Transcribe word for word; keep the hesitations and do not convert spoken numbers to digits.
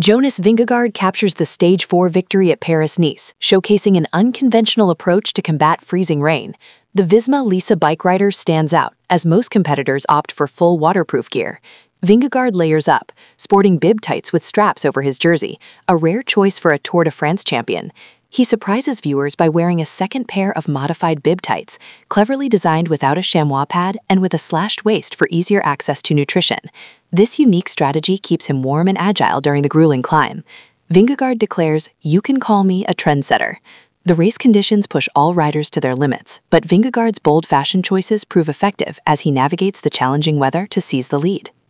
Jonas Vingegaard captures the Stage four victory at Paris-Nice, showcasing an unconventional approach to combat freezing rain. The Visma Lease bike rider stands out, as most competitors opt for full waterproof gear. Vingegaard layers up, sporting bib tights with straps over his jersey, a rare choice for a Tour de France champion. He surprises viewers by wearing a second pair of modified bib tights, cleverly designed without a chamois pad and with a slashed waist for easier access to nutrition. This unique strategy keeps him warm and agile during the grueling climb. Vingegaard declares, "You can call me a trendsetter." The race conditions push all riders to their limits, but Vingegaard's bold fashion choices prove effective as he navigates the challenging weather to seize the lead.